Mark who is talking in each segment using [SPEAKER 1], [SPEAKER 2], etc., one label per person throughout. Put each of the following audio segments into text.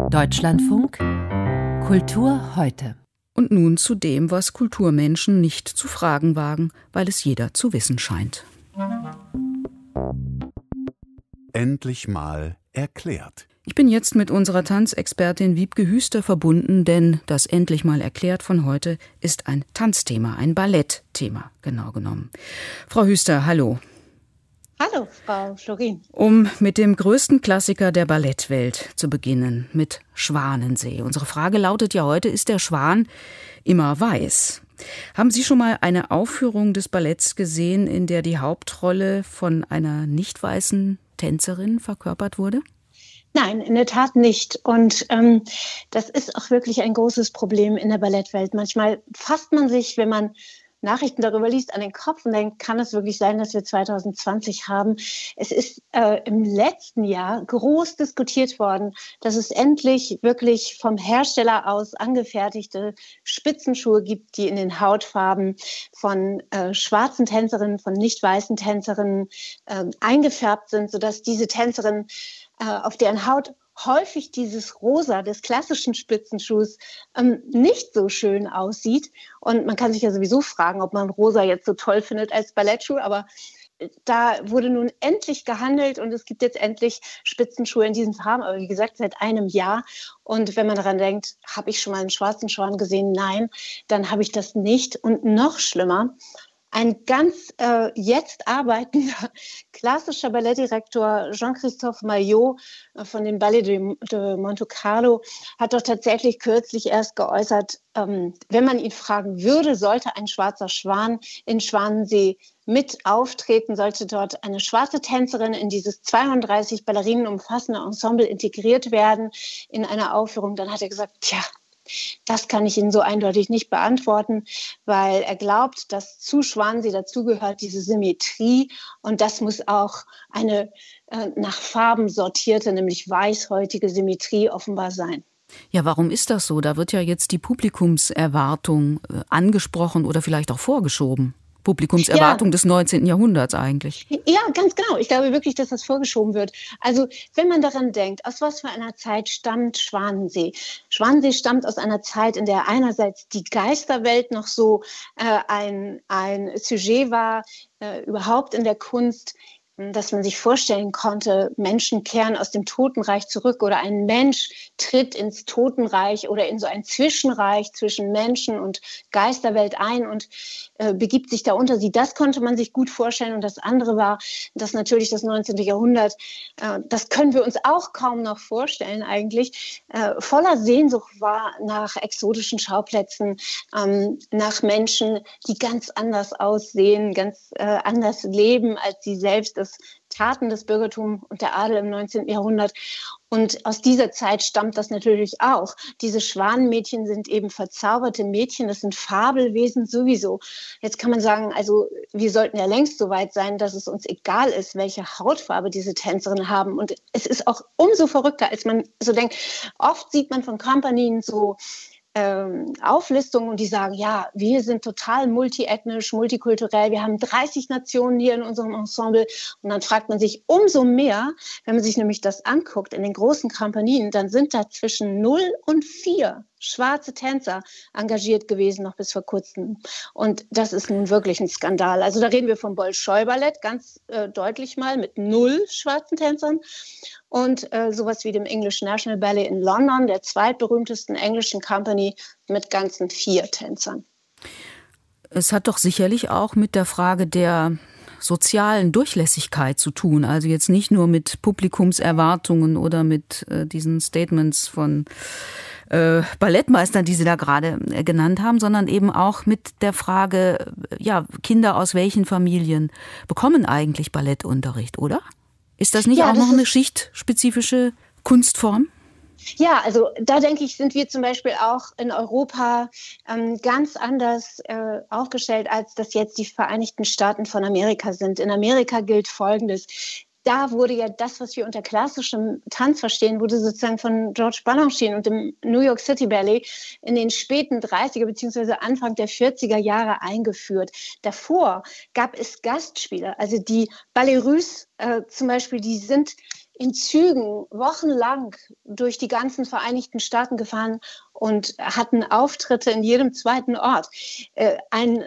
[SPEAKER 1] Deutschlandfunk Kultur heute.
[SPEAKER 2] Und nun zu dem, was Kulturmenschen nicht zu fragen wagen, weil es jeder zu wissen scheint.
[SPEAKER 3] Endlich mal erklärt.
[SPEAKER 2] Ich bin jetzt mit unserer Tanzexpertin Wiebke Hüster verbunden, denn das Endlich mal erklärt von heute ist ein Tanzthema, ein Ballettthema, genau genommen. Frau Hüster, hallo.
[SPEAKER 4] Hallo, Frau Florin.
[SPEAKER 2] Um mit dem größten Klassiker der Ballettwelt zu beginnen, mit Schwanensee. Unsere Frage lautet ja heute, ist der Schwan immer weiß? Haben Sie schon mal eine Aufführung des Balletts gesehen, in der die Hauptrolle von einer nicht weißen Tänzerin verkörpert wurde?
[SPEAKER 4] Nein, in der Tat nicht. Und das ist auch wirklich ein großes Problem in der Ballettwelt. Manchmal fasst man sich, wenn man Nachrichten darüber liest, an den Kopf und denkt, kann es wirklich sein, dass wir 2020 haben? Es ist im letzten Jahr groß diskutiert worden, dass es endlich wirklich vom Hersteller aus angefertigte Spitzenschuhe gibt, die in den Hautfarben von schwarzen Tänzerinnen, von nicht weißen Tänzerinnen eingefärbt sind, sodass diese Tänzerinnen auf deren Haut häufig dieses Rosa des klassischen Spitzenschuhs nicht so schön aussieht. Und man kann sich ja sowieso fragen, ob man Rosa jetzt so toll findet als Ballettschuh, aber da wurde nun endlich gehandelt und es gibt jetzt endlich Spitzenschuhe in diesen Farben, aber wie gesagt, seit einem Jahr. Und wenn man daran denkt, habe ich schon mal einen schwarzen Schwan gesehen? Nein, dann habe ich das nicht. Und noch schlimmer, ein ganz jetzt arbeitender klassischer Ballettdirektor Jean-Christophe Maillot von dem Ballet de Monte Carlo hat doch tatsächlich kürzlich erst geäußert, wenn man ihn fragen würde, sollte ein schwarzer Schwan in Schwanensee mit auftreten, sollte dort eine schwarze Tänzerin in dieses 32 Ballerinen umfassende Ensemble integriert werden in einer Aufführung, dann hat er gesagt, tja, das kann ich Ihnen so eindeutig nicht beantworten, weil er glaubt, dass zu Schwanensee dazugehört diese Symmetrie und das muss auch eine nach Farben sortierte, nämlich weißhäutige Symmetrie offenbar sein.
[SPEAKER 2] Ja, warum ist das so? Da wird ja jetzt die Publikumserwartung angesprochen oder vielleicht auch vorgeschoben. Publikumserwartung des 19. Jahrhunderts eigentlich.
[SPEAKER 4] Ja, ganz genau. Ich glaube wirklich, dass das vorgeschoben wird. Also wenn man daran denkt, aus was für einer Zeit stammt Schwanensee? Schwanensee stammt aus einer Zeit, in der einerseits die Geisterwelt noch so ein Sujet war, überhaupt in der Kunst, dass man sich vorstellen konnte, Menschen kehren aus dem Totenreich zurück oder ein Mensch tritt ins Totenreich oder in so ein Zwischenreich zwischen Menschen und Geisterwelt ein und begibt sich da unter sie. Das konnte man sich gut vorstellen. Und das andere war, dass natürlich das 19. Jahrhundert, das können wir uns auch kaum noch vorstellen eigentlich, voller Sehnsucht war nach exotischen Schauplätzen, nach Menschen, die ganz anders aussehen, ganz anders leben, als sie selbst es taten, das Bürgertum und der Adel im 19. Jahrhundert. Und aus dieser Zeit stammt das natürlich auch. Diese Schwanenmädchen sind eben verzauberte Mädchen, das sind Fabelwesen sowieso. Jetzt kann man sagen, also wir sollten ja längst so weit sein, dass es uns egal ist, welche Hautfarbe diese Tänzerinnen haben. Und es ist auch umso verrückter, als man so denkt. Oft sieht man von Kompanien so Auflistungen und die sagen, ja, wir sind total multiethnisch, multikulturell, wir haben 30 Nationen hier in unserem Ensemble und dann fragt man sich umso mehr, wenn man sich nämlich das anguckt in den großen Kompanien, dann sind da zwischen 0 und 4 schwarze Tänzer engagiert gewesen, noch bis vor kurzem. Und das ist nun wirklich ein Skandal. Also da reden wir vom Bolschoi-Ballett, ganz deutlich mal, mit 0 schwarzen Tänzern. Und sowas wie dem English National Ballet in London, der zweitberühmtesten englischen Company, mit ganzen 4 Tänzern.
[SPEAKER 2] Es hat doch sicherlich auch mit der Frage der sozialen Durchlässigkeit zu tun. Also jetzt nicht nur mit Publikumserwartungen oder mit diesen Statements von Ballettmeistern, die Sie da gerade genannt haben, sondern eben auch mit der Frage, ja, Kinder aus welchen Familien bekommen eigentlich Ballettunterricht, oder? Ist das nicht auch noch eine schichtspezifische Kunstform?
[SPEAKER 4] Ja, also da denke ich, sind wir zum Beispiel auch in Europa ganz anders aufgestellt, als das jetzt die Vereinigten Staaten von Amerika sind. In Amerika gilt Folgendes. Da wurde ja das, was wir unter klassischem Tanz verstehen, wurde sozusagen von George Balanchine und dem New York City Ballet in den späten 30er bzw. Anfang der 40er Jahre eingeführt. Davor gab es Gastspieler, also die Ballet Russe zum Beispiel, die sind in Zügen wochenlang durch die ganzen Vereinigten Staaten gefahren und hatten Auftritte in jedem zweiten Ort. Ein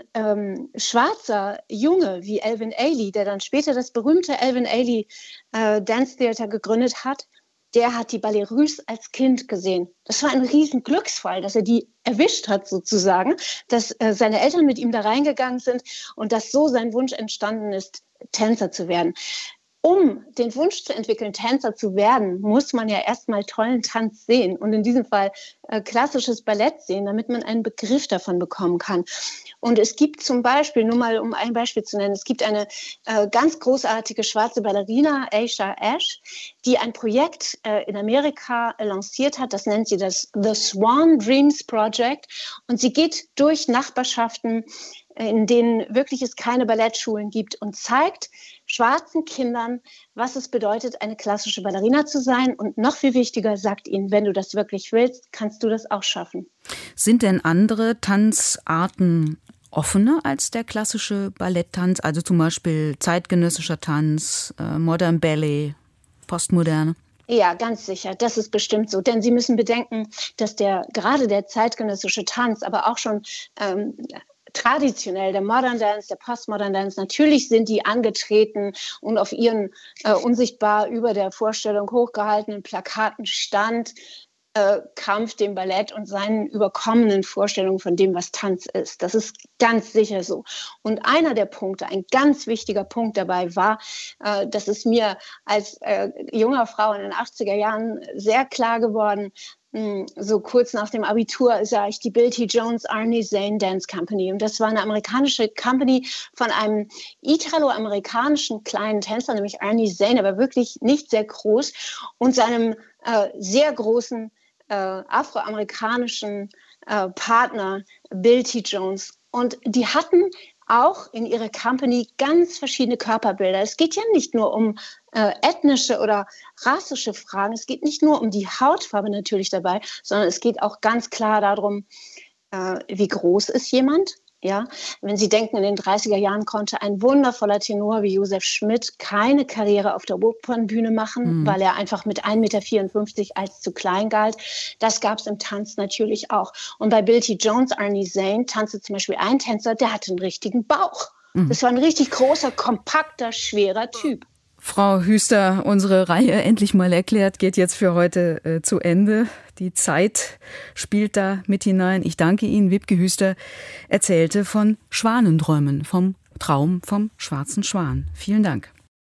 [SPEAKER 4] schwarzer Junge wie Alvin Ailey, der dann später das berühmte Alvin Ailey Dance Theater gegründet hat, der hat die Ballets Russes als Kind gesehen. Das war ein riesen Glücksfall, dass er die erwischt hat sozusagen, dass seine Eltern mit ihm da reingegangen sind und dass so sein Wunsch entstanden ist, Tänzer zu werden. Um den Wunsch zu entwickeln, Tänzer zu werden, muss man ja erstmal tollen Tanz sehen und in diesem Fall klassisches Ballett sehen, damit man einen Begriff davon bekommen kann. Und es gibt zum Beispiel, nur mal um ein Beispiel zu nennen, es gibt eine ganz großartige schwarze Ballerina, Aisha Ash, die ein Projekt in Amerika lanciert hat, das nennt sie das The Swan Dreams Project. Und sie geht durch Nachbarschaften, in denen wirklich es keine Ballettschulen gibt und zeigt schwarzen Kindern, was es bedeutet, eine klassische Ballerina zu sein. Und noch viel wichtiger, sagt ihnen, wenn du das wirklich willst, kannst du das auch schaffen.
[SPEAKER 2] Sind denn andere Tanzarten offener als der klassische Balletttanz? Also zum Beispiel zeitgenössischer Tanz, Modern Ballet, Postmoderne?
[SPEAKER 4] Ja, ganz sicher. Das ist bestimmt so. Denn Sie müssen bedenken, dass gerade der zeitgenössische Tanz, aber auch schon traditionell, der Modern Dance, der Postmodern Dance, natürlich sind die angetreten und auf ihren unsichtbar über der Vorstellung hochgehaltenen Plakaten stand Kampf dem Ballett und seinen überkommenen Vorstellungen von dem, was Tanz ist. Das ist ganz sicher so. Und einer der Punkte, ein ganz wichtiger Punkt dabei war, dass es mir als junger Frau in den 80er Jahren sehr klar geworden, so kurz nach dem Abitur sah ich die Bill T. Jones Arnie Zane Dance Company. Und das war eine amerikanische Company von einem italo-amerikanischen kleinen Tänzer, nämlich Arnie Zane, aber wirklich nicht sehr groß, und seinem sehr großen afroamerikanischen Partner Bill T. Jones. Und die hatten auch in ihrer Company ganz verschiedene Körperbilder. Es geht ja nicht nur um ethnische oder rassische Fragen, es geht nicht nur um die Hautfarbe natürlich dabei, sondern es geht auch ganz klar darum, wie groß ist jemand. Ja, wenn Sie denken, in den 30er Jahren konnte ein wundervoller Tenor wie Josef Schmidt keine Karriere auf der Opernbühne machen, weil er einfach mit 1,54 Meter als zu klein galt. Das gab es im Tanz natürlich auch. Und bei Bill T. Jones, Arnie Zane, tanzte zum Beispiel ein Tänzer, der hatte einen richtigen Bauch. Das war ein richtig großer, kompakter, schwerer Typ.
[SPEAKER 2] Frau Hüster, unsere Reihe Endlich mal erklärt geht jetzt für heute zu Ende. Die Zeit spielt da mit hinein. Ich danke Ihnen. Wiebke Hüster erzählte von Schwanenträumen, vom Traum vom schwarzen Schwan. Vielen Dank.